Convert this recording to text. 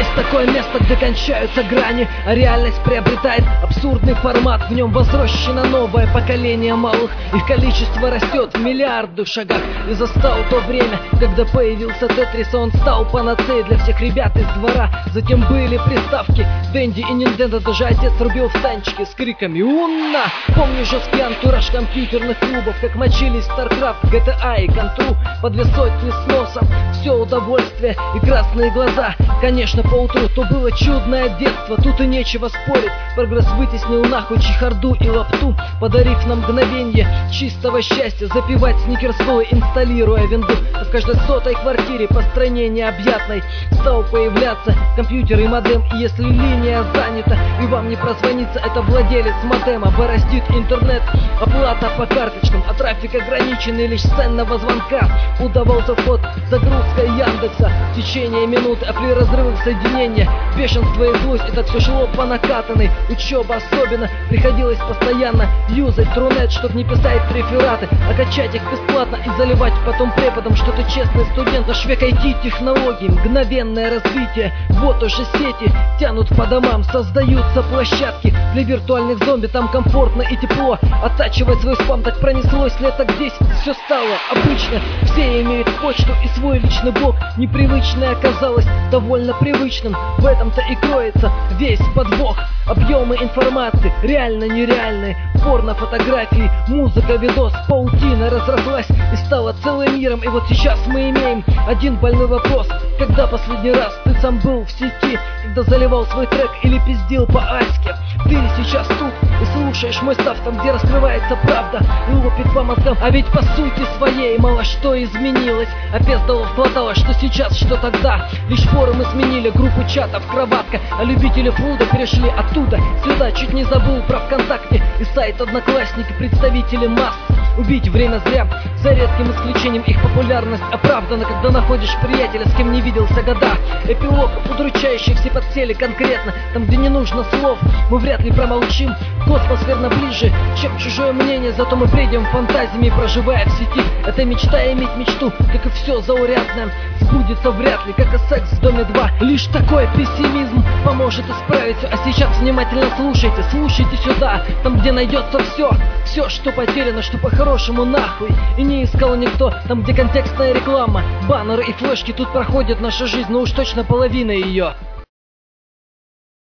Есть такое место, где кончаются грани, а реальность приобретает абсурдный формат. В нем возрощено новое поколение малых, их количество растет в миллиарды в шагах. И застал то время, когда появился Тетрис, он стал панацеей для всех ребят из двора. Затем были приставки Дэнди и Ниндендо, даже отец рубил в танчики с криками «Унна!». Помню жесткий антураж компьютерных клубов, как мочились StarCraft, GTA и Control, по 200 сносов, все удовольствие и красные глаза. Конечно, поутру то было чудное детство, тут и нечего спорить. Прогресс вытеснил нахуй чехарду и лапту, подарив нам мгновенье чистого счастья. Запивать сникерс-колы, инсталируя винду. В каждой сотой квартире по стране необъятной стал появляться компьютер и модем. И если линия занята и вам не прозвонится, это владелец модема. Бороздит интернет, оплата по карточкам, а трафик ограниченный лишь с ценного звонка. Удавался вход загрузкой Яндекса в течение минуты, а при разрывах соединения бешенство и злость, и так все шло по накатанной. Учеба особенно, приходилось постоянно юзать Трунет, чтоб не писать рефераты, а качать их бесплатно и заливать потом преподам, что ты честный студент. Наш век IT-технологий, мгновенное развитие. Вот уже сети тянут по домам, создаются площадки для виртуальных зомби, там комфортно и тепло. Оттачивать свой спам, так пронеслось лет так 10, все стало обычно. Все имеют почту и свой личный блог. Непривычное оказалось довольно привычным. В этом-то и кроется весь подвох. Объемы информации реально нереальные. Порно, фотографии, музыка, видос, паутина разрослась и стала целым миром. И вот сейчас мы имеем один больной вопрос: когда последний раз ты сам был в сети, когда заливал свой трек или пиздил по аське? Ты сейчас тут и слушаешь мой став, там где раскрывается правда и лупит по мозгам. А ведь по сути своей мало что изменилось, а пиздалов хватало, что сейчас, что тогда. Лишь форумы сменили, группу чатов, кроватка, а любители флуда перешли оттуда сюда. Чуть не забыл про ВКонтакте и сайт Одноклассники, представители масс. Убить время зря, за редким исключением их популярность оправдана, когда находишь приятеля, с кем не виделся года. Эпилог удручающий, все подсели конкретно, там где не нужно слов мы вряд ли промолчим. Космос верно ближе, чем чужое мнение, зато мы придем фантазиями, проживая в сети. Это мечта иметь мечту, как и все заурядное, сбудется вряд ли, как и секс в доме 2. Лишь такой пессимизм поможет исправить все. А сейчас внимательно слушайте, слушайте сюда, там где найдется все, что потеряно, что по-хорошему нахуй и не искал никто. Там где контекстная реклама, баннеры и флешки, тут проходит наша жизнь, но уж точно половина ее.